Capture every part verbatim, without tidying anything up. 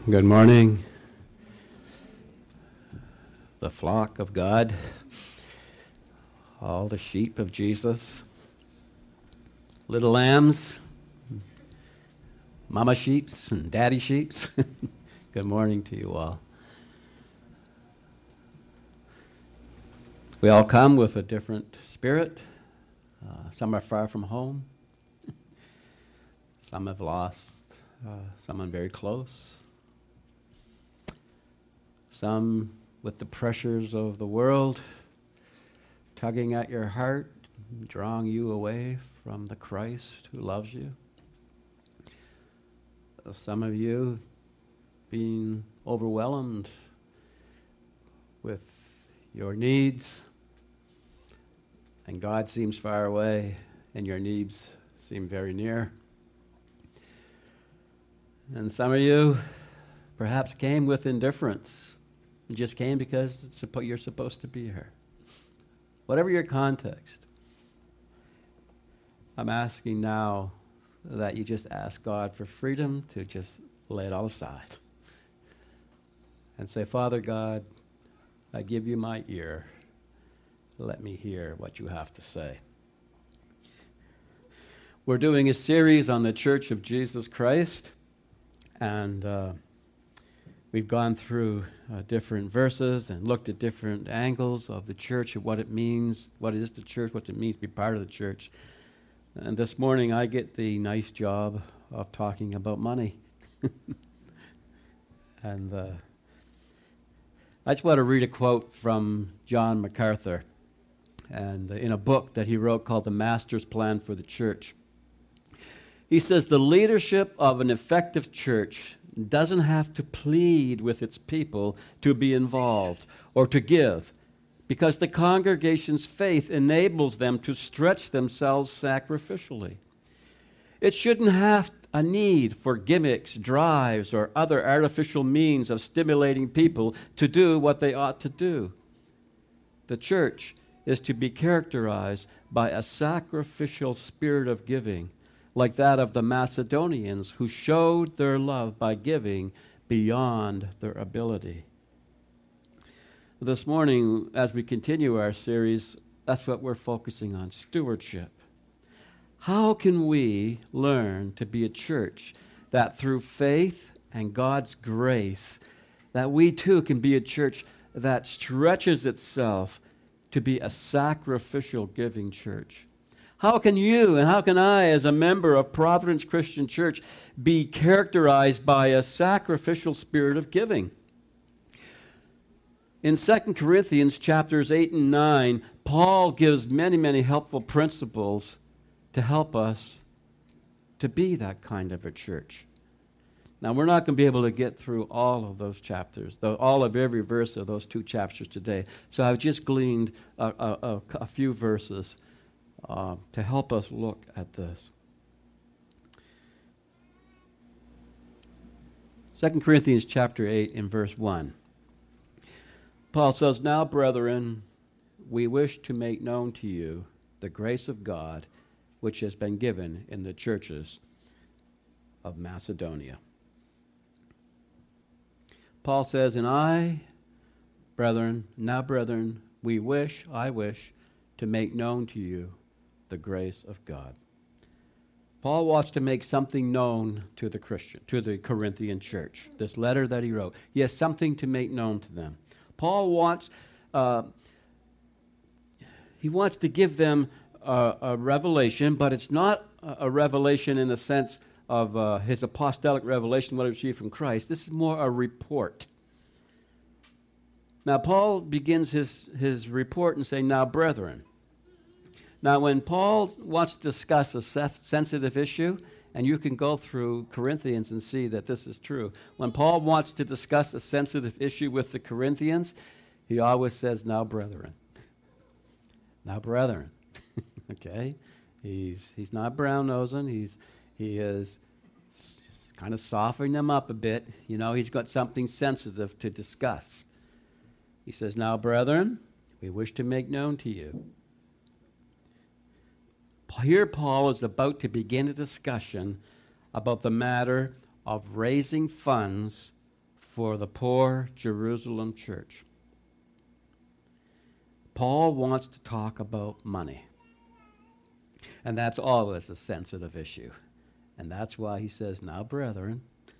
Good morning, the flock of God, all the sheep of Jesus, little lambs, mama sheeps and daddy sheeps. Good morning to you all. We all come with a different spirit. Uh, some are far from home. Some have lost uh, someone very close. Some with the pressures of the world tugging at your heart, drawing you away from the Christ who loves you. Some of you being overwhelmed with your needs, and God seems far away, and your needs seem very near. And some of you perhaps came with indifference. You just came because it's suppo- you're supposed to be here. Whatever your context, I'm asking now that you just ask God for freedom to just lay it all aside and say, Father God, I give you my ear. Let me hear what you have to say. We're doing a series on the Church of Jesus Christ, and uh, we've gone through uh, different verses and looked at different angles of the church and what it means, what is the church, what it means to be part of the church. And this morning I get the nice job of talking about money. and uh, I just want to read a quote from John MacArthur, and uh, in a book that he wrote called The Master's Plan for the Church. He says, the leadership of an effective church doesn't have to plead with its people to be involved or to give, because the congregation's faith enables them to stretch themselves sacrificially. It shouldn't have a need for gimmicks, drives, or other artificial means of stimulating people to do what they ought to do. The church is to be characterized by a sacrificial spirit of giving, like that of the Macedonians, who showed their love by giving beyond their ability. This morning, as we continue our series, that's what we're focusing on, stewardship. How can we learn to be a church that through faith and God's grace, that we too can be a church that stretches itself to be a sacrificial giving church? How can you and how can I, as a member of Providence Christian Church, be characterized by a sacrificial spirit of giving? In Second Corinthians chapters eight and nine, Paul gives many, many helpful principles to help us to be that kind of a church. Now, we're not going to be able to get through all of those chapters, though all of every verse of those two chapters today. So I've just gleaned a, a, a, a few verses Uh, to help us look at this. Second Corinthians chapter eight in verse one. Paul says, now, brethren, we wish to make known to you the grace of God which has been given in the churches of Macedonia. Paul says, and I, brethren, now, brethren, we wish, I wish, to make known to you the grace of God. Paul wants to make something known to the Christian, to the Corinthian church. This letter that he wrote, he has something to make known to them. Paul wants, uh, he wants to give them a, a revelation, but it's not a, a revelation in the sense of uh, his apostolic revelation, what he received from Christ. This is more a report. Now, Paul begins his, his report and saying, now, brethren. Now, when Paul wants to discuss a sensitive issue, and you can go through Corinthians and see that this is true. When Paul wants to discuss a sensitive issue with the Corinthians, he always says, now, brethren. Now, brethren. Okay? He's he's not brown-nosing. He's, he is s- kind of softening them up a bit. You know, he's got something sensitive to discuss. He says, now, brethren, we wish to make known to you. Here Paul is about to begin a discussion about the matter of raising funds for the poor Jerusalem church. Paul wants to talk about money. And that's always a sensitive issue. And that's why he says, now, brethren,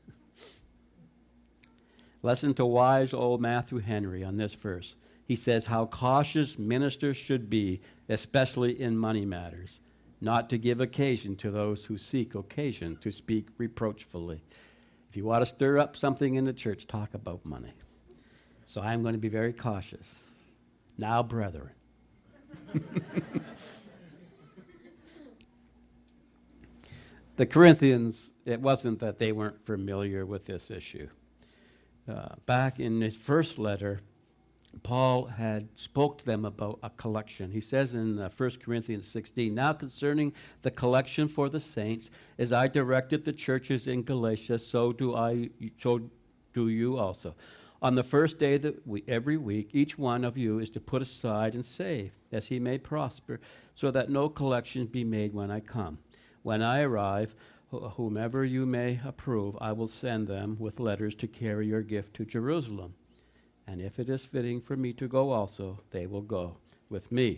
listen to wise old Matthew Henry on this verse. He says how cautious ministers should be, especially in money matters, not to give occasion to those who seek occasion to speak reproachfully. If you want to stir up something in the church, talk about money. So I'm going to be very cautious. Now, brethren. The Corinthians, it wasn't that they weren't familiar with this issue. Uh, back in his first letter, Paul had spoke to them about a collection. He says in uh, First Corinthians sixteen, now concerning the collection for the saints, as I directed the churches in Galatia, so do I, so do you also. On the first day that we, every week, each one of you is to put aside and save, as he may prosper, so that no collection be made when I come. When I arrive, wh- whomever you may approve, I will send them with letters to carry your gift to Jerusalem. And if it is fitting for me to go also, they will go with me.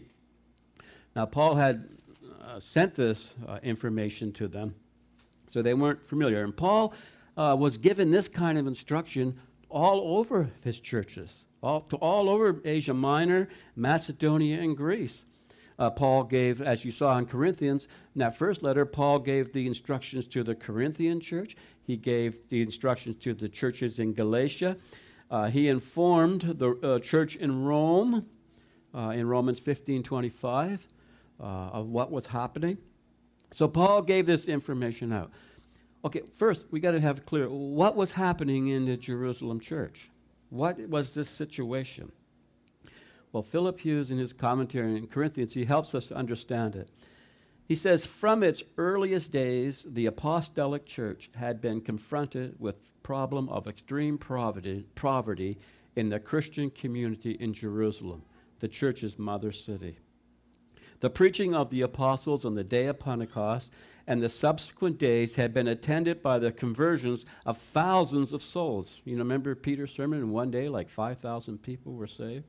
Now, Paul had uh, sent this uh, information to them, so they weren't familiar. And Paul uh, was given this kind of instruction all over his churches, all, to all over Asia Minor, Macedonia, and Greece. Uh, Paul gave, as you saw in Corinthians, in that first letter, Paul gave the instructions to the Corinthian church. He gave the instructions to the churches in Galatia. Uh, he informed the uh, church in Rome, uh, in Romans fifteen twenty-five, uh, of what was happening. So Paul gave this information out. Okay, first, we got to have clear, what was happening in the Jerusalem church? What was this situation? Well, Philip Hughes, in his commentary in Corinthians, he helps us understand it. He says, from its earliest days, the apostolic church had been confronted with the problem of extreme poverty, poverty in the Christian community in Jerusalem, the church's mother city. The preaching of the apostles on the day of Pentecost and the subsequent days had been attended by the conversions of thousands of souls. You know, remember Peter's sermon? In one day, like five thousand people were saved.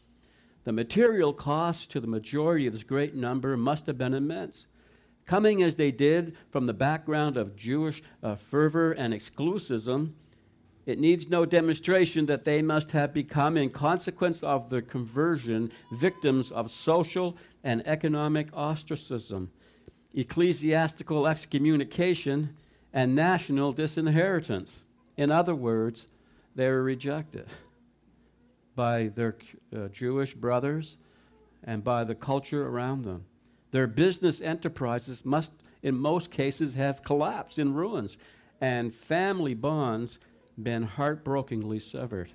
The material costs to the majority of this great number must have been immense. Coming as they did from the background of Jewish uh, fervor and exclusivism, it needs no demonstration that they must have become, in consequence of their conversion, victims of social and economic ostracism, ecclesiastical excommunication, and national disinheritance. In other words, they were rejected by their uh, Jewish brothers and by the culture around them. Their business enterprises must, in most cases, have collapsed in ruins, and family bonds been heartbreakingly severed.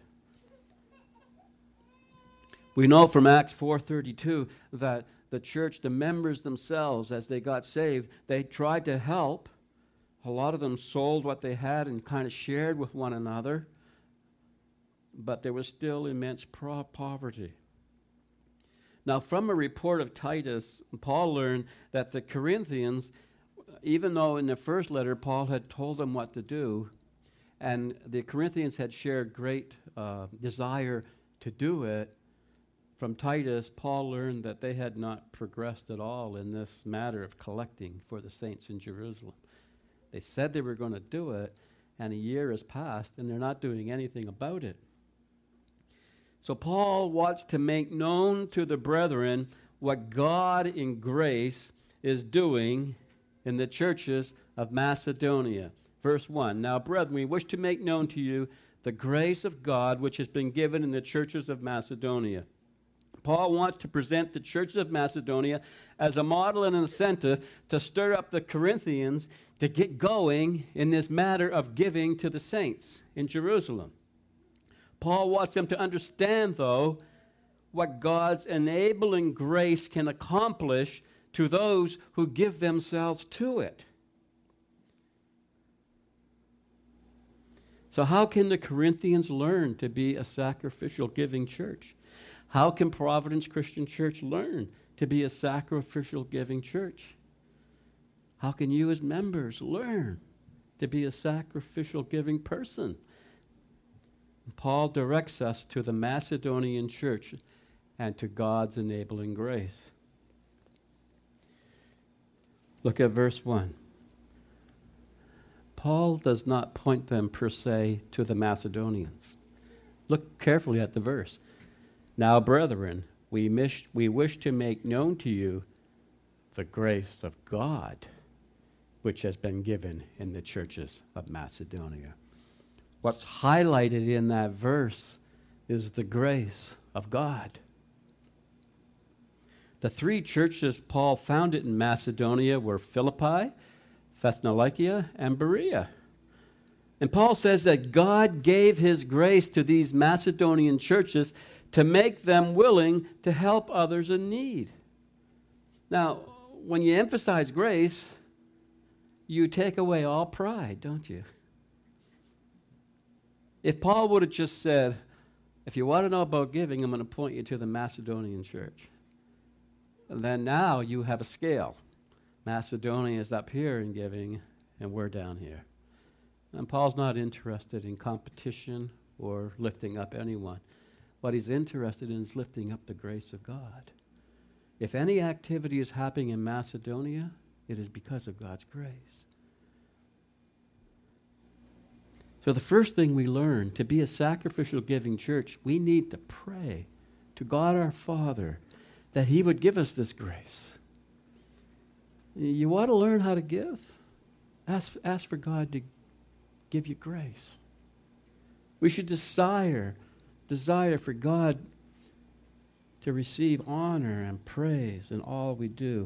We know from Acts four thirty-two that the church, the members themselves, as they got saved, they tried to help. A lot of them sold what they had and kind of shared with one another, but there was still immense pro- poverty. Now, from a report of Titus, Paul learned that the Corinthians, even though in the first letter Paul had told them what to do, and the Corinthians had shared great uh, desire to do it, from Titus, Paul learned that they had not progressed at all in this matter of collecting for the saints in Jerusalem. They said they were going to do it, and a year has passed, and they're not doing anything about it. So Paul wants to make known to the brethren what God in grace is doing in the churches of Macedonia. Verse one, now, brethren, we wish to make known to you the grace of God which has been given in the churches of Macedonia. Paul wants to present the churches of Macedonia as a model and an incentive to stir up the Corinthians to get going in this matter of giving to the saints in Jerusalem. Paul wants them to understand, though, what God's enabling grace can accomplish to those who give themselves to it. So how can the Corinthians learn to be a sacrificial giving church? How can Providence Christian Church learn to be a sacrificial giving church? How can you as members learn to be a sacrificial giving person? Paul directs us to the Macedonian church and to God's enabling grace. Look at verse one. Paul does not point them per se to the Macedonians. Look carefully at the verse. Now, brethren, we wish, we wish to make known to you the grace of God, which has been given in the churches of Macedonia. What's highlighted in that verse is the grace of God. The three churches Paul founded in Macedonia were Philippi, Thessalonica, and Berea. And Paul says that God gave his grace to these Macedonian churches to make them willing to help others in need. Now, when you emphasize grace, you take away all pride, don't you? If Paul would have just said, if you want to know about giving, I'm going to point you to the Macedonian church. And then now you have a scale. Macedonia is up here in giving, and we're down here. And Paul's not interested in competition or lifting up anyone. What he's interested in is lifting up the grace of God. If any activity is happening in Macedonia, it is because of God's grace. So the first thing we learn, to be a sacrificial giving church, we need to pray to God our Father that he would give us this grace. You want to learn how to give? Ask, ask for God to give you grace. We should desire, desire for God to receive honor and praise in all we do.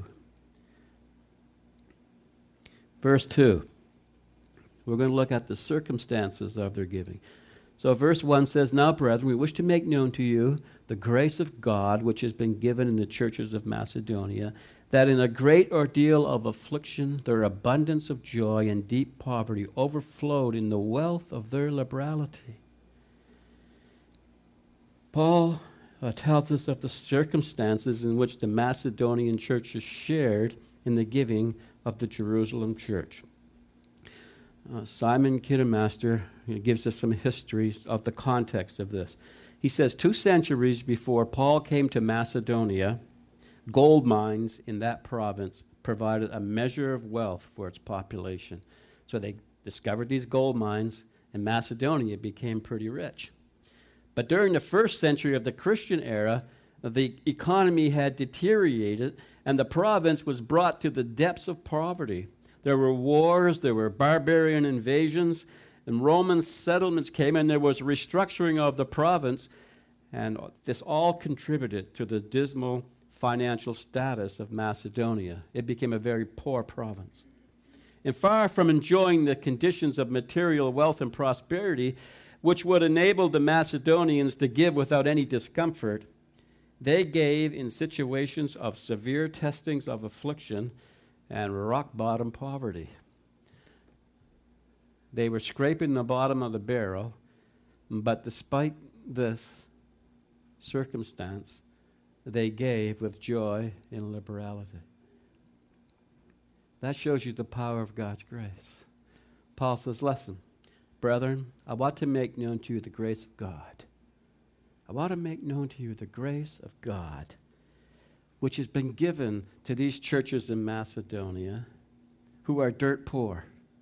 Verse two. We're going to look at the circumstances of their giving. So verse one says, Now, brethren, we wish to make known to you the grace of God which has been given in the churches of Macedonia, that in a great ordeal of affliction their abundance of joy and deep poverty overflowed in the wealth of their liberality. Paul uh, tells us of the circumstances in which the Macedonian churches shared in the giving of the Jerusalem church. Uh, Simon Kiddermaster gives us some history of the context of this. He says, two centuries before Paul came to Macedonia, gold mines in that province provided a measure of wealth for its population. So they discovered these gold mines, and Macedonia became pretty rich. But during the first century of the Christian era, the economy had deteriorated, and the province was brought to the depths of poverty. There were wars, there were barbarian invasions, and Roman settlements came, and there was restructuring of the province, and this all contributed to the dismal financial status of Macedonia. It became a very poor province. And far from enjoying the conditions of material wealth and prosperity, which would enable the Macedonians to give without any discomfort, they gave in situations of severe testings of affliction and rock-bottom poverty. They were scraping the bottom of the barrel, but despite this circumstance, they gave with joy and liberality. That shows you the power of God's grace. Paul says, listen, brethren, I want to make known to you the grace of God. I want to make known to you the grace of God, which has been given to these churches in Macedonia who are dirt poor.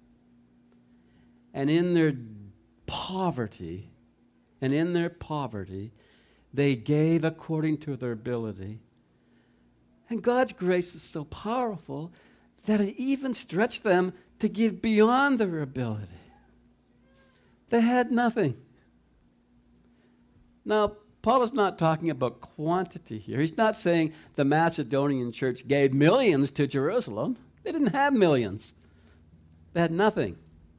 And in their poverty, and in their poverty, they gave according to their ability. And God's grace is so powerful that it even stretched them to give beyond their ability. They had nothing. Now, Paul is not talking about quantity here. He's not saying the Macedonian church gave millions to Jerusalem. They didn't have millions. They had nothing.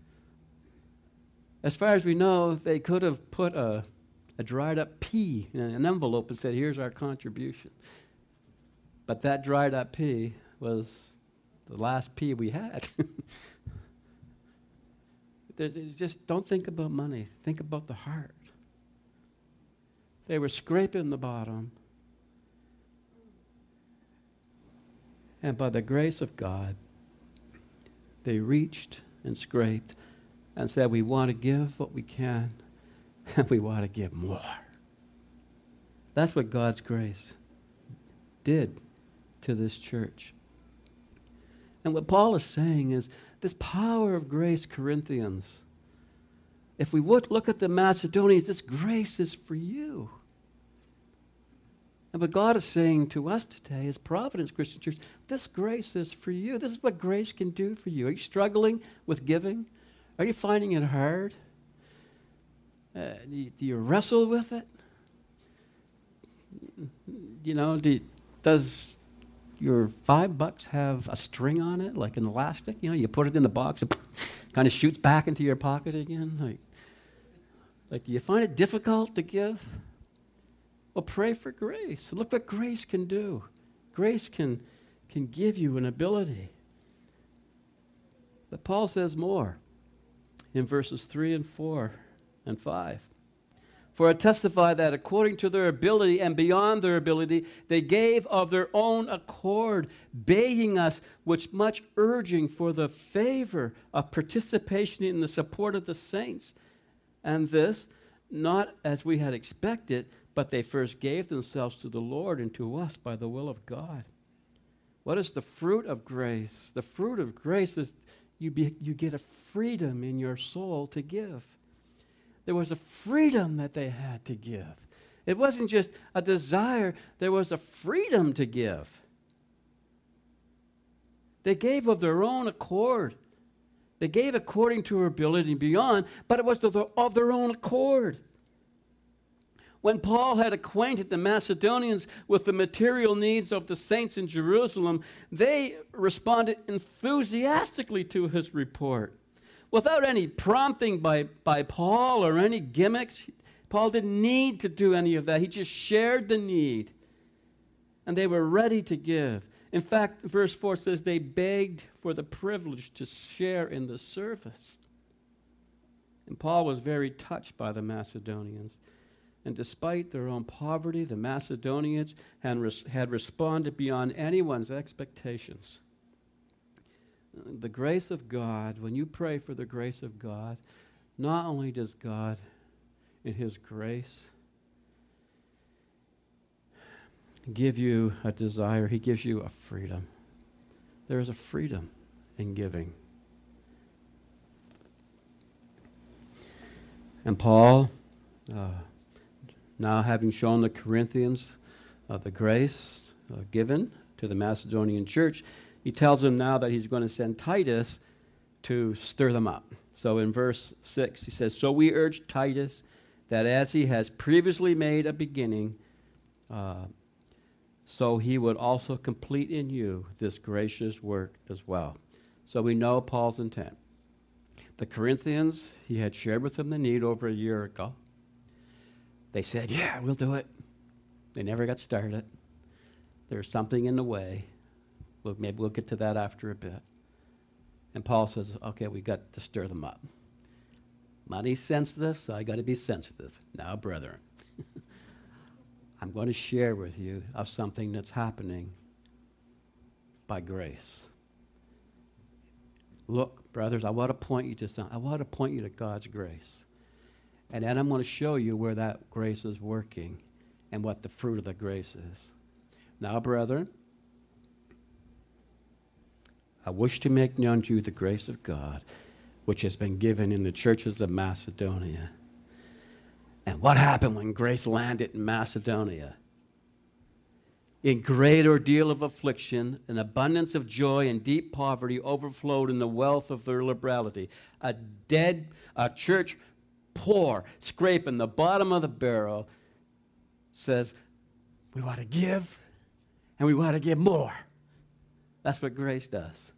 As far as we know, they could have put a, a dried up pea in an envelope and said, here's our contribution. But that dried up pea was the last pea we had. Just don't think about money. Think about the heart. They were scraping the bottom. And by the grace of God, they reached and scraped and said, we want to give what we can. and we want to give more. That's what God's grace did to this church. And what Paul is saying is this power of grace, Corinthians, if we would look at the Macedonians, this grace is for you. And what God is saying to us today is Providence Christian Church, this grace is for you. This is what grace can do for you. Are you struggling with giving? Are you finding it hard? Uh, do, you, do you wrestle with it? You know, do, does your five bucks have a string on it, like an elastic? You know, you put it in the box, and kind of shoots back into your pocket again. Like, like, do you find it difficult to give? Well, pray for grace. Look what grace can do. Grace can, can give you an ability. But Paul says more in verses three and four and five. For I testify that according to their ability and beyond their ability, they gave of their own accord, begging us with much urging for the favor of participation in the support of the saints. And this, not as we had expected, but they first gave themselves to the Lord and to us by the will of God. What is the fruit of grace? The fruit of grace is you, be, you get a freedom in your soul to give. There was a freedom that they had to give. It wasn't just a desire, there was a freedom to give. They gave of their own accord. They gave according to her ability and beyond, but it was of their own accord. When Paul had acquainted the Macedonians with the material needs of the saints in Jerusalem, they responded enthusiastically to his report. Without any prompting by, by Paul or any gimmicks, Paul didn't need to do any of that. He just shared the need. And they were ready to give. In fact, verse four says they begged for the privilege to share in the service. And Paul was very touched by the Macedonians. And despite their own poverty, the Macedonians had, res- had responded beyond anyone's expectations. The grace of God, when you pray for the grace of God, not only does God, in his grace, give you a desire, he gives you a freedom. There is a freedom in giving. And Paul, uh, now having shown the Corinthians uh, the grace uh, given to the Macedonian church, he tells them now that he's going to send Titus to stir them up. So in verse six, he says, so we urge Titus that as he has previously made a beginning, uh, so he would also complete in you this gracious work as well. So we know Paul's intent. The Corinthians, he had shared with them the need over a year ago. They said, yeah, we'll do it. They never got started. There's something in the way. Well, maybe we'll get to that after a bit. And Paul says, okay, we got to stir them up. Money's sensitive, so I got to be sensitive. Now, brethren, I'm going to share with you of something that's happening by grace. Look, brothers, I want to point you to something. I want to point you to God's grace. And then I'm going to show you where that grace is working and what the fruit of the grace is. Now, brethren, I wish to make known to you the grace of God, which has been given in the churches of Macedonia. And what happened when grace landed in Macedonia? In great ordeal of affliction, an abundance of joy and deep poverty overflowed in the wealth of their liberality. A dead, a church poor, scraping the bottom of the barrel, says, we want to give, and we want to give more. That's what grace does.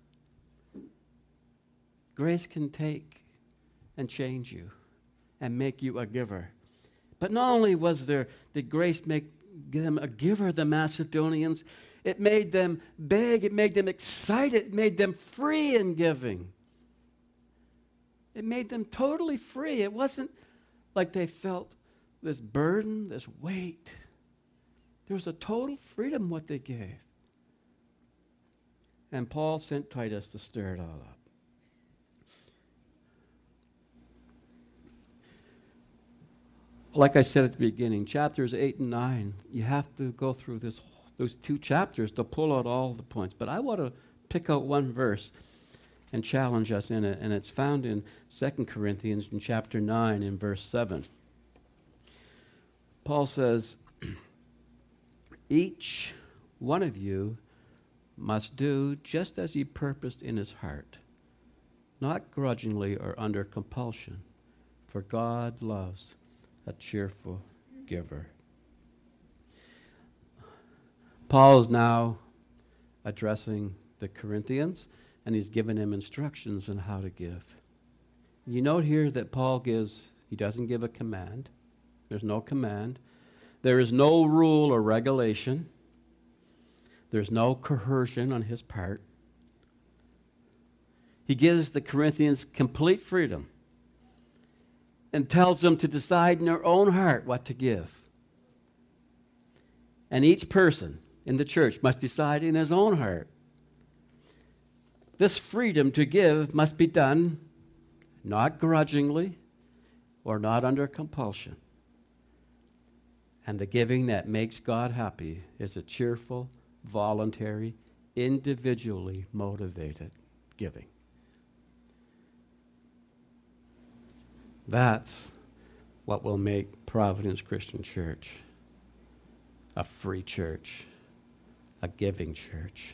Grace can take and change you and make you a giver. But not only was there, did grace make them a giver, the Macedonians, it made them beg, it made them excited, it made them free in giving. It made them totally free. It wasn't like they felt this burden, this weight. There was a total freedom what they gave. And Paul sent Titus to stir it all up. Like I said at the beginning, chapters eight and nine, you have to go through this, those two chapters to pull out all the points. But I want to pick out one verse and challenge us in it, and it's found in Second Corinthians in chapter nine in verse seven. Paul says, each one of you must do just as he purposed in his heart, not grudgingly or under compulsion, for God loves a cheerful giver. Paul is now addressing the Corinthians, and he's given them instructions on how to give. You note here that Paul gives, he doesn't give a command. There's no command. There is no rule or regulation. There's no coercion on his part. He gives the Corinthians complete freedom and tells them to decide in their own heart what to give. And each person in the church must decide in his own heart. This freedom to give must be done not grudgingly or not under compulsion. And the giving that makes God happy is a cheerful, voluntary, individually motivated giving. That's what will make Providence Christian Church a free church, a giving church.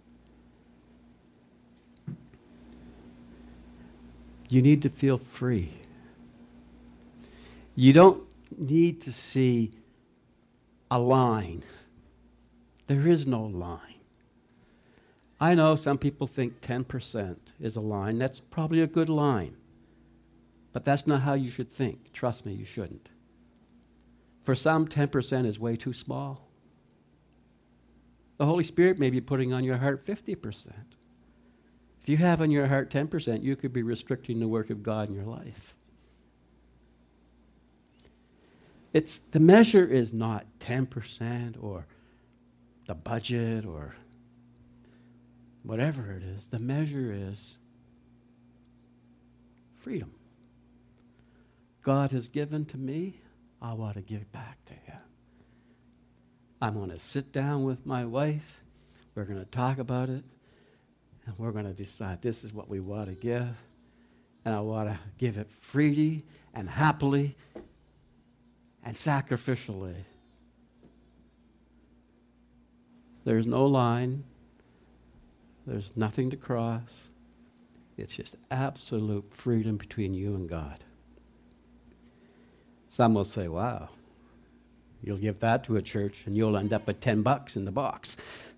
You need to feel free. You don't need to see a line. There is no line. I know some people think ten percent is a line. That's probably a good line. But that's not how you should think. Trust me, you shouldn't. For some, ten percent is way too small. The Holy Spirit may be putting on your heart fifty percent. If you have on your heart ten percent, you could be restricting the work of God in your life. It's, the measure is not ten percent or the budget or whatever it is. The measure is freedom. God has given to me, I want to give back to him. I'm going to sit down with my wife. We're going to talk about it. And we're going to decide this is what we want to give. And I want to give it freely and happily and sacrificially. There's no line. There's nothing to cross. It's just absolute freedom between you and God. Some will say, wow, you'll give that to a church and you'll end up with ten bucks in the box.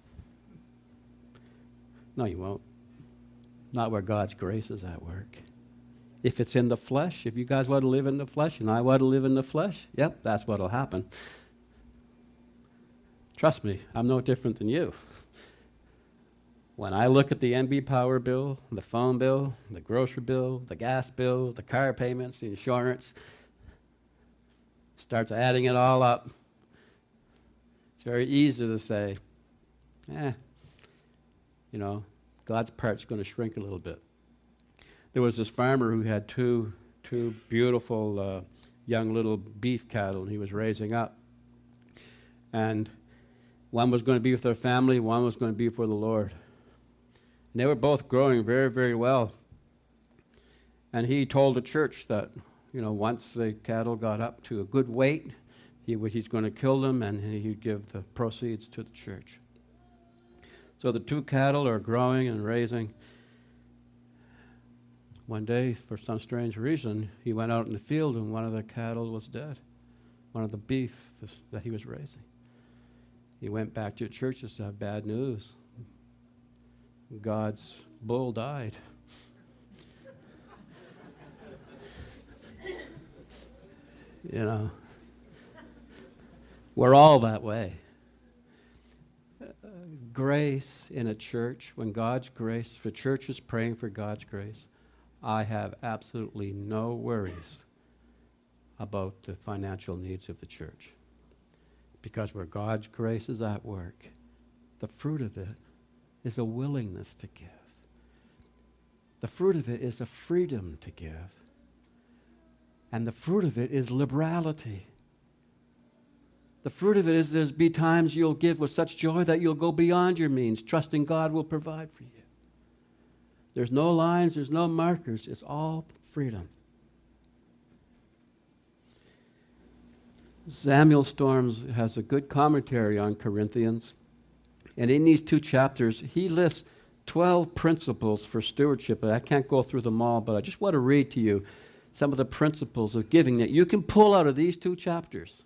No, you won't. Not where God's grace is at work. If it's in the flesh, if you guys want to live in the flesh and I want to live in the flesh, yep, that's what will happen. Trust me, I'm no different than you. When I look at the N B Power bill, the phone bill, the grocery bill, the gas bill, the car payments, the insurance, starts adding it all up, it's very easy to say, eh, you know, God's part's going to shrink a little bit. There was this farmer who had two two beautiful uh, young little beef cattle he was raising up. And one was going to be with their family, one was going to be for the Lord. And they were both growing very, very well. And he told the church that, you know, once the cattle got up to a good weight, he would, he's going to kill them and he'd give the proceeds to the church. So the two cattle are growing and raising. One day, for some strange reason, he went out in the field and one of the cattle was dead. One of the beef that he was raising. He went back to church and said, bad news. God's bull died. You know, we're all that way. Uh, grace in a church, when God's grace, if the church is praying for God's grace, I have absolutely no worries about the financial needs of the church. Because where God's grace is at work, the fruit of it is a willingness to give. The fruit of it is a freedom to give. And the fruit of it is liberality. The fruit of it is there's be times you'll give with such joy that you'll go beyond your means, trusting God will provide for you. There's no lines, there's no markers. It's all freedom. Samuel Storms has a good commentary on Corinthians. And in these two chapters, he lists twelve principles for stewardship. And I can't go through them all, but I just want to read to you some of the principles of giving that you can pull out of these two chapters.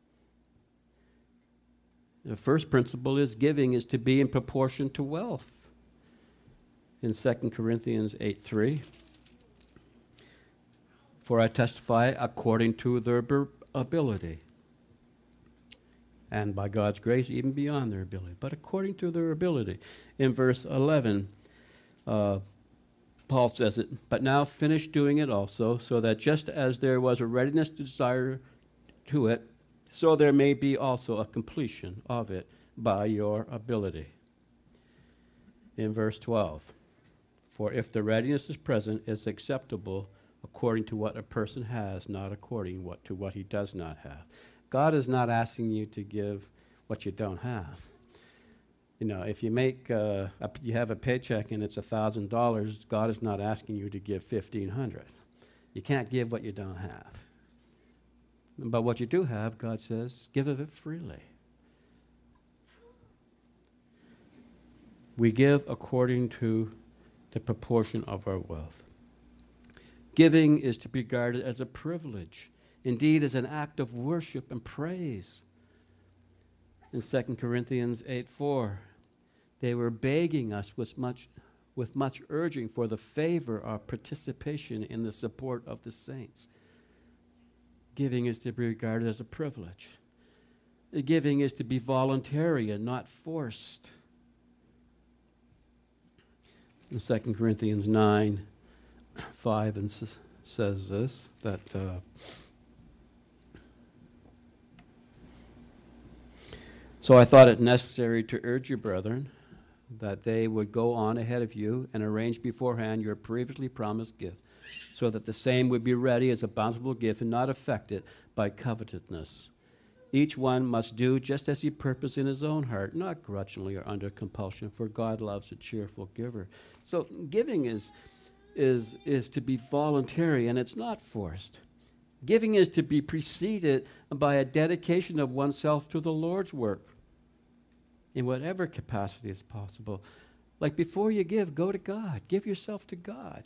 The first principle is giving is to be in proportion to wealth. In Second Corinthians eight three, for I testify according to their ability, and by God's grace, even beyond their ability, but according to their ability. In verse eleven, uh, Paul says it, but now finish doing it also, so that just as there was a readiness to desire to it, so there may be also a completion of it by your ability. In verse twelve, for if the readiness is present, it's acceptable according to what a person has, not according what, to what he does not have. God is not asking you to give what you don't have. You know, if you make, uh, a, you have a paycheck and it's one thousand dollars, God is not asking you to give fifteen hundred dollars. You can't give what you don't have. But what you do have, God says, give of it freely. We give according to the proportion of our wealth. Giving is to be regarded as a privilege, indeed as an act of worship and praise. In Second Corinthians eight four, they were begging us with much, with much urging for the favor of participation in the support of the saints. Giving is to be regarded as a privilege. Giving is to be voluntary and not forced. In Second Corinthians nine five and s- says this, that uh, so I thought it necessary to urge you, brethren, that they would go on ahead of you and arrange beforehand your previously promised gift, so that the same would be ready as a bountiful gift and not affected by covetousness. Each one must do just as he purposed in his own heart, not grudgingly or under compulsion, for God loves a cheerful giver. So giving is, is, is to be voluntary, and it's not forced. Giving is to be preceded by a dedication of oneself to the Lord's work in whatever capacity is possible. Like before you give, go to God. Give yourself to God.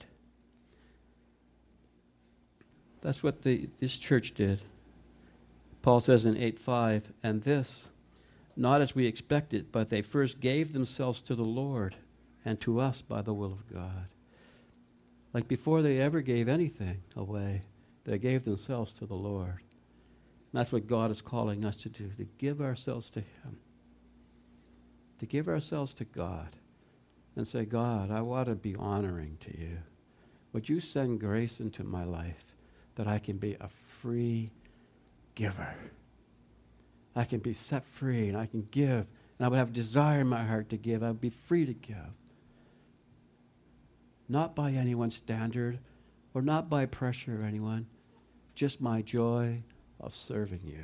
That's what the, this church did. Paul says in eight five, and this, not as we expected, but they first gave themselves to the Lord and to us by the will of God. Like before they ever gave anything away, they gave themselves to the Lord. And that's what God is calling us to do, to give ourselves to Him. To give ourselves to God and say, God, I want to be honoring to you. Would you send grace into my life that I can be a free giver? I can be set free and I can give, and I would have desire in my heart to give. I would be free to give. Not by anyone's standard or not by pressure of anyone, just my joy of serving you.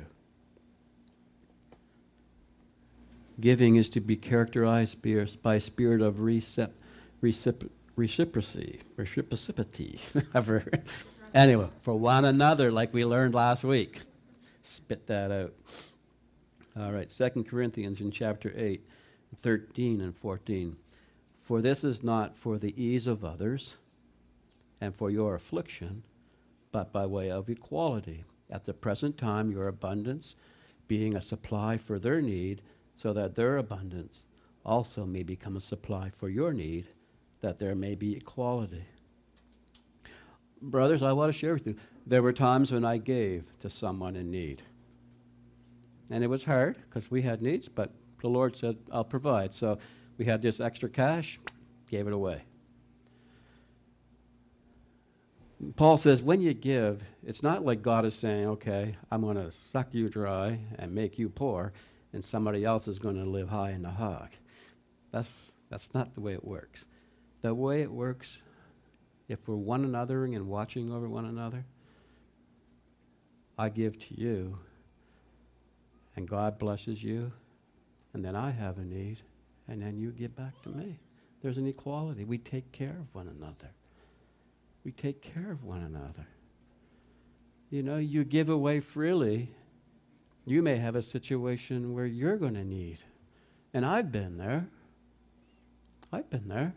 Giving is to be characterized by a spirit of recip- recip- reciprocity, reciprocity. Anyway, for one another, like we learned last week. Spit that out. All right, Second Corinthians in chapter eight, thirteen and fourteen. For this is not for the ease of others and for your affliction, but by way of equality. At the present time, your abundance being a supply for their need, so that their abundance also may become a supply for your need, that there may be equality. Brothers, I want to share with you, there were times when I gave to someone in need. And it was hard because we had needs, but the Lord said, I'll provide. So we had this extra cash, gave it away. Paul says, when you give, it's not like God is saying, okay, I'm going to suck you dry and make you poor, and somebody else is going to live high in the hog. That's, that's not the way it works. The way it works, if we're one anothering and watching over one another, I give to you, and God blesses you, and then I have a need, and then you give back to me. There's an equality. We take care of one another. We take care of one another. You know, you give away freely, you may have a situation where you're going to need. And I've been there. I've been there.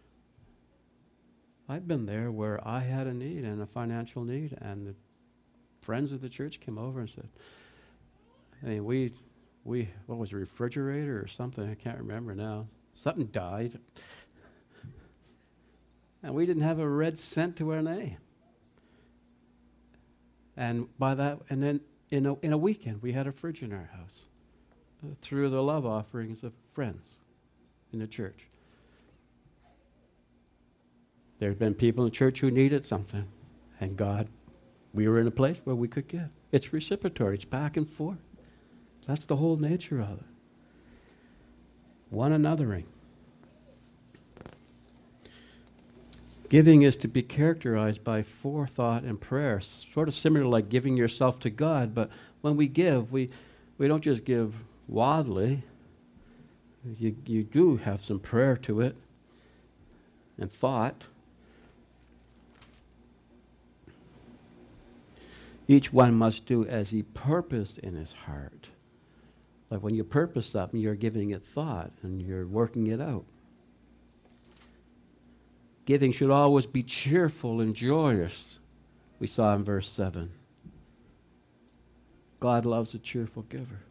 I've been there where I had a need and a financial need, and the friends of the church came over and said, I mean, we, we, what was it, a refrigerator or something? I can't remember now. Something died. And we didn't have a red cent to our name. And by that, and then in a, in a weekend, we had a fridge in our house uh, through the love offerings of friends in the church. There have been people in the church who needed something, and God, we were in a place where we could give. It's reciprocatory. It's back and forth. That's the whole nature of it. One anothering. Giving is to be characterized by forethought and prayer, sort of similar like giving yourself to God, but when we give, we, we don't just give wildly. You, you do have some prayer to it and thought. Each one must do as he purposed in his heart. Like when you purpose something, you're giving it thought and you're working it out. Giving should always be cheerful and joyous, we saw in verse seven. God loves a cheerful giver.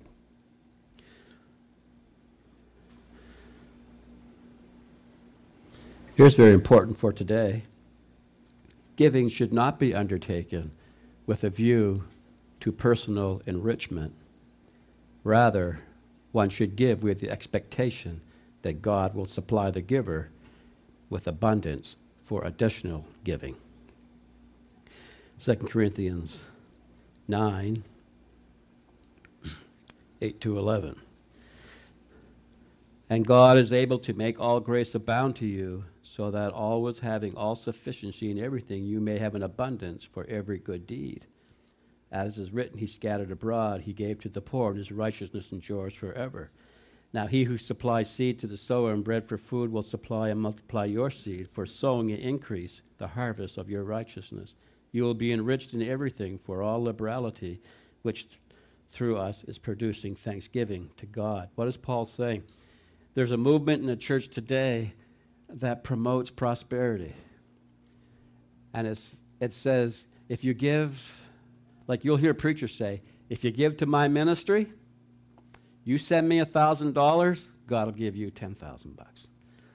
Here's very important for today. Giving should not be undertaken with a view to personal enrichment. Rather, one should give with the expectation that God will supply the giver with abundance for additional giving. Second Corinthians nine, eight to eleven. And God is able to make all grace abound to you, so that always having all sufficiency in everything, you may have an abundance for every good deed. As is written, he scattered abroad, he gave to the poor, and his righteousness endures forever. Now he who supplies seed to the sower and bread for food will supply and multiply your seed, for sowing and increase the harvest of your righteousness. You will be enriched in everything for all liberality, which th- through us is producing thanksgiving to God. What is Paul saying? There's a movement in the church today that promotes prosperity. And it's, it says, if you give, like you'll hear preachers say, if you give to my ministry, you send me a thousand dollars, God will give you ten thousand bucks.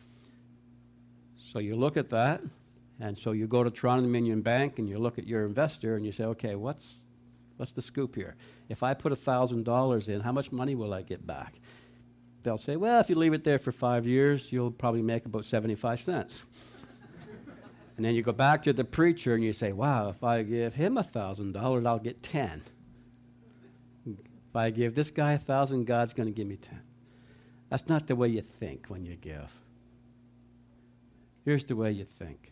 So you look at that, and so you go to Toronto Dominion Bank and you look at your investor and you say, okay, what's what's the scoop here? If I put a thousand dollars in, how much money will I get back? They'll say, well, if you leave it there for five years, you'll probably make about seventy-five cents. And then you go back to the preacher and you say, wow, if I give him a thousand dollars, I'll get ten. If I give this guy a thousand, God's going to give me ten. That's not the way you think when you give. Here's the way you think.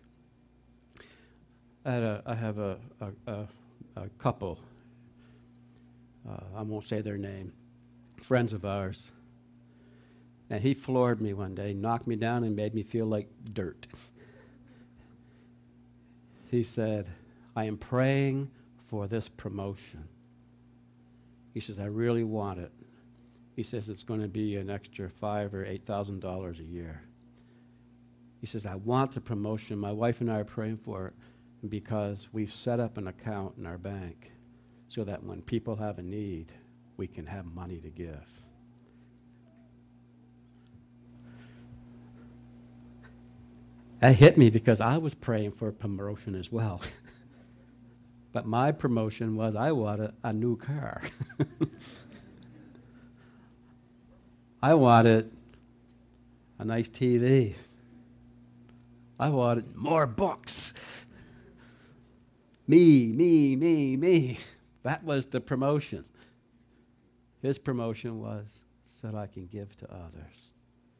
I, had a, I have a, a, a, a couple, uh, I won't say their name, friends of ours. And he floored me one day, knocked me down and made me feel like dirt. He said, I am praying for this promotion. He says, I really want it. He says, it's going to be an extra five or eight thousand dollars a year. He says, I want the promotion. My wife and I are praying for it because we've set up an account in our bank so that when people have a need, we can have money to give. That hit me because I was praying for a promotion as well. But my promotion was I wanted a new car. I wanted a nice T V. I wanted more books. Me, me, me, me. That was the promotion. His promotion was so that I can give to others.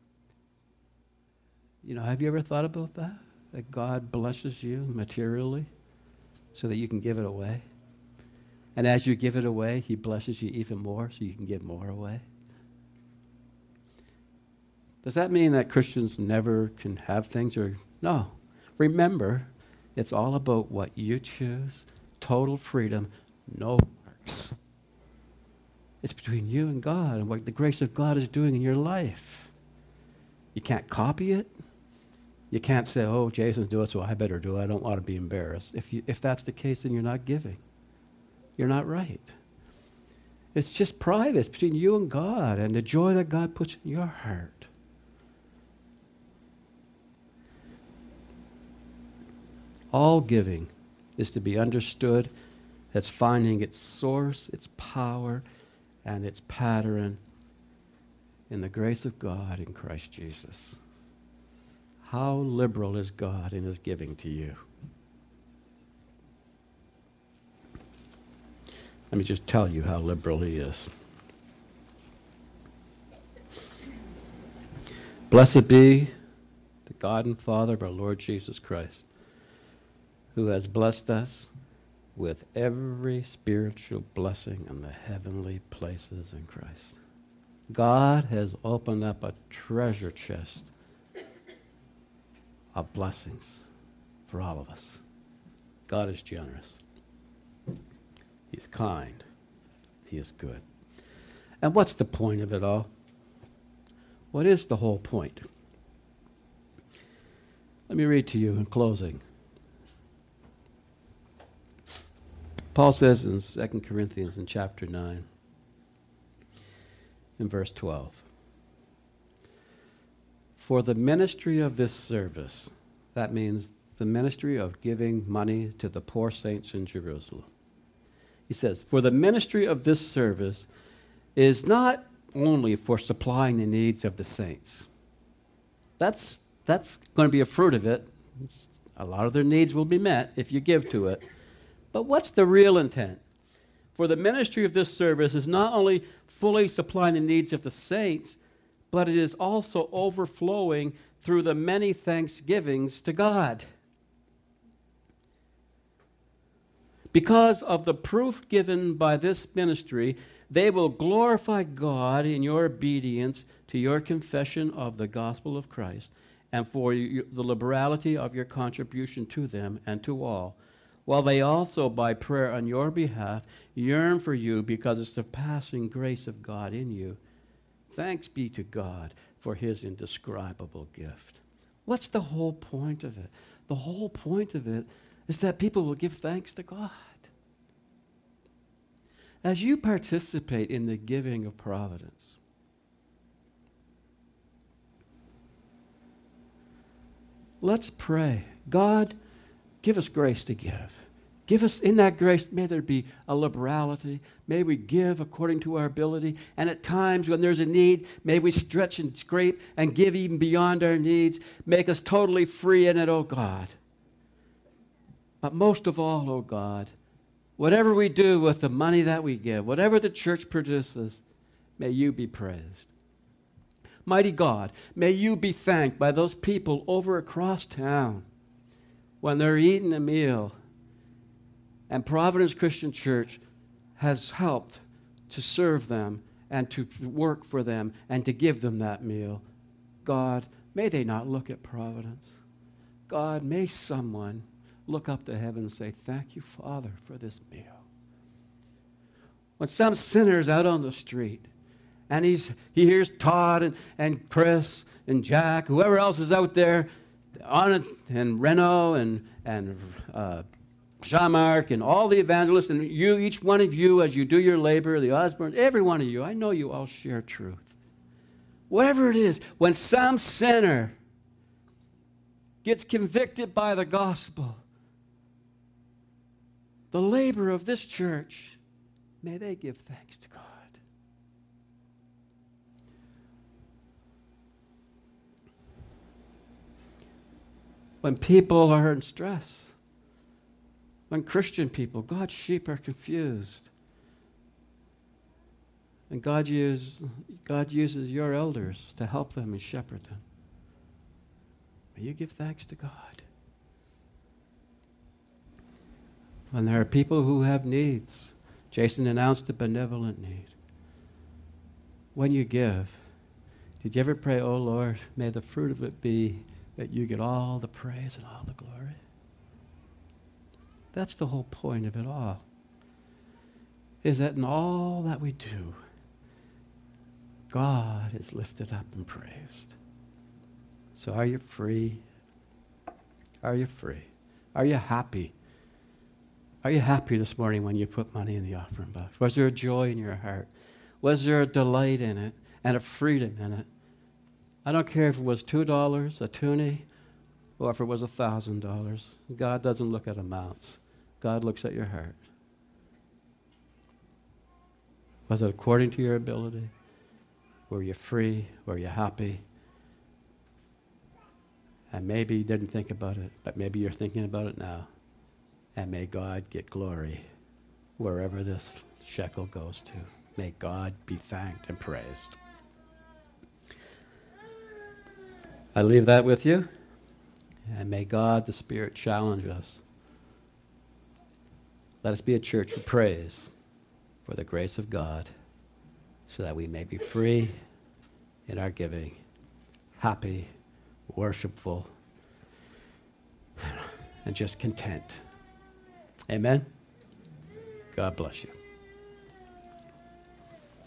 You know, have you ever thought about that? That God blesses you materially so that you can give it away? And as you give it away, he blesses you even more so you can give more away. Does that mean that Christians never can have things? Or no. Remember, it's all about what you choose, total freedom, no works. It's between you and God and what the grace of God is doing in your life. You can't copy it. You can't say, oh, Jason's doing it, so I better do it. I don't want to be embarrassed. If you, if that's the case, then you're not giving. You're not right. It's just private. It's between you and God and the joy that God puts in your heart. All giving is to be understood as finding its source, its power, and its pattern in the grace of God in Christ Jesus. How liberal is God in his giving to you? Let me just tell you how liberal he is. Blessed be the God and Father of our Lord Jesus Christ, who has blessed us with every spiritual blessing in the heavenly places in Christ. God has opened up a treasure chest of blessings for all of us. God is generous. He's kind. He is good. And what's the point of it all? What is the whole point? Let me read to you in closing. Paul says in Second Corinthians in chapter nine, in verse twelve, for the ministry of this service, that means the ministry of giving money to the poor saints in Jerusalem. He says, for the ministry of this service is not only for supplying the needs of the saints. That's, that's going to be a fruit of it. It's, a lot of their needs will be met if you give to it. But what's the real intent? For the ministry of this service is not only fully supplying the needs of the saints, but it is also overflowing through the many thanksgivings to God. Because of the proof given by this ministry, they will glorify God in your obedience to your confession of the gospel of Christ, and for you, the liberality of your contribution to them and to all, while they also, by prayer on your behalf, yearn for you because of the surpassing grace of God in you. Thanks be to God for his indescribable gift. What's the whole point of it? The whole point of it is that people will give thanks to God. As you participate in the giving of Providence, let's pray. God, give us grace to give. Give us, in that grace, may there be a liberality. May we give according to our ability. And at times when there's a need, may we stretch and scrape and give even beyond our needs. Make us totally free in it, oh God. But most of all, oh God, whatever we do with the money that we give, whatever the church produces, may you be praised. Mighty God, may you be thanked by those people over across town when they're eating a meal and Providence Christian Church has helped to serve them and to work for them and to give them that meal. God, may they not look at Providence. God, may someone look up to heaven and say, thank you, Father, for this meal. When some sinner's out on the street and he's he hears Todd and, and Chris and Jack, whoever else is out there, on it, and Reno and, and uh, Jean-Marc and all the evangelists, and you, each one of you, as you do your labor, the Osborne, every one of you, I know you all share truth. Whatever it is, when some sinner gets convicted by the gospel, the labor of this church, may they give thanks to God. When people are in stress, when Christian people, God's sheep are confused, and God, use, God uses your elders to help them and shepherd them, may you give thanks to God. When there are people who have needs, Jason announced a benevolent need. When you give, did you ever pray, oh Lord, may the fruit of it be that you get all the praise and all the glory? That's the whole point of it all, is that in all that we do, God is lifted up and praised. So are you free? Are you free? Are you happy? Are you happy this morning when you put money in the offering box? Was there a joy in your heart? Was there a delight in it and a freedom in it? I don't care if it was two dollars, a toonie, or if it was one thousand dollars. God doesn't look at amounts. God looks at your heart. Was it according to your ability? Were you free? Were you happy? And maybe you didn't think about it, but maybe you're thinking about it now. And may God get glory wherever this shekel goes to. May God be thanked and praised. I leave that with you. And may God, the Spirit, challenge us. Let us be a church who prays for the grace of God so that we may be free in our giving, happy, worshipful, and just content. Amen? God bless you.